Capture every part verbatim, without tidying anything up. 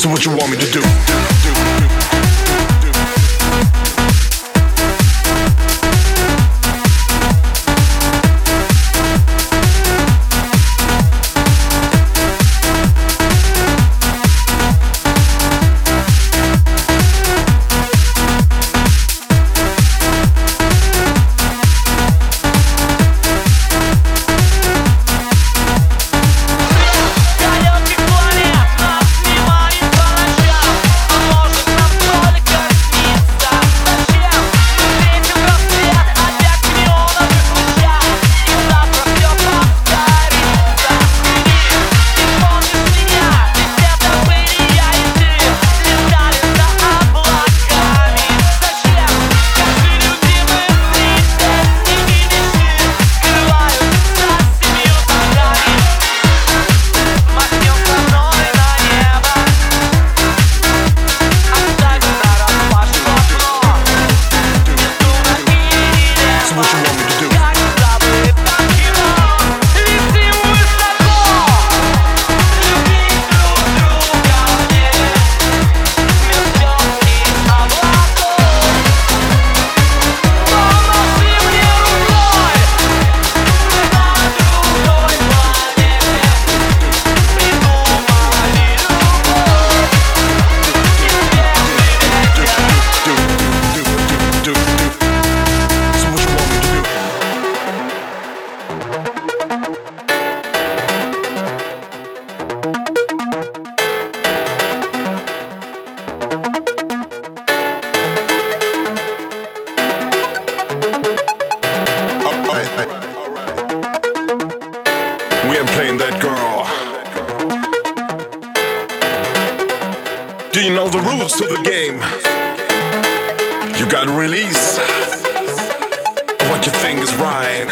So what you want me to do? We ain't playing that girl. Do you know the rules to the game? You gotta release what you think is right,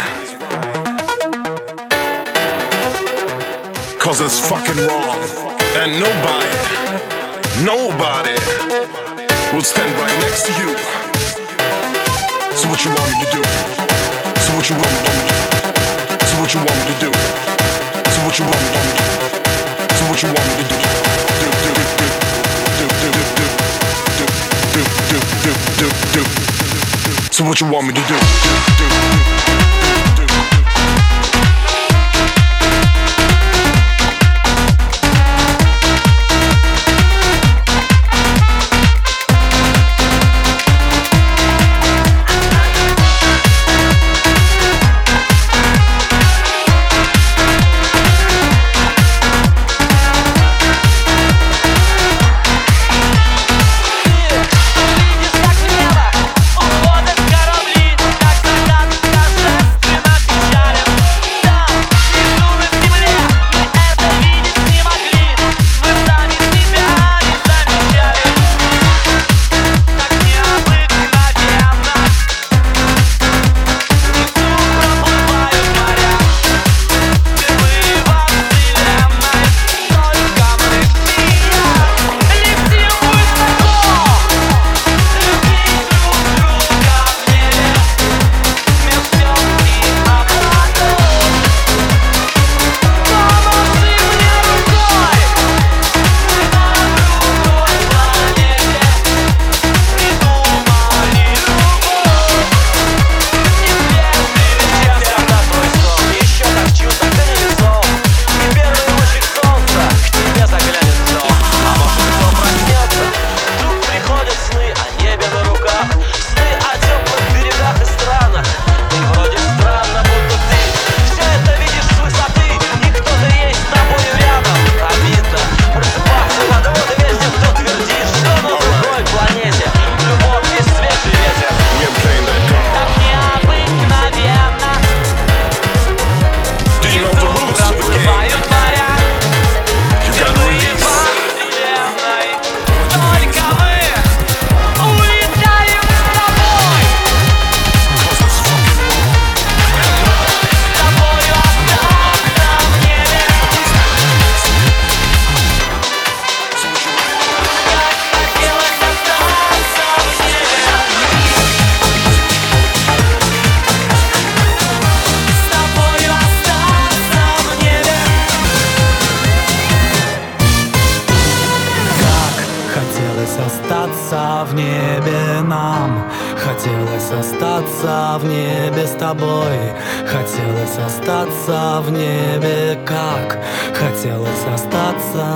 cause it's fucking wrong. And nobody, nobody will stand right next to you. So what you want me to do? So what you want me to do? So what you want me to do? So what you want me to do? So what you want me to do? Do do do do do do do do do do. So what you want me to do? Do do do. Видишь, как небо, уходят корабли, так назад скажи. остаться в небе нам. Хотелось остаться в небе с тобой. Хотелось остаться в небе, как хотелось остаться.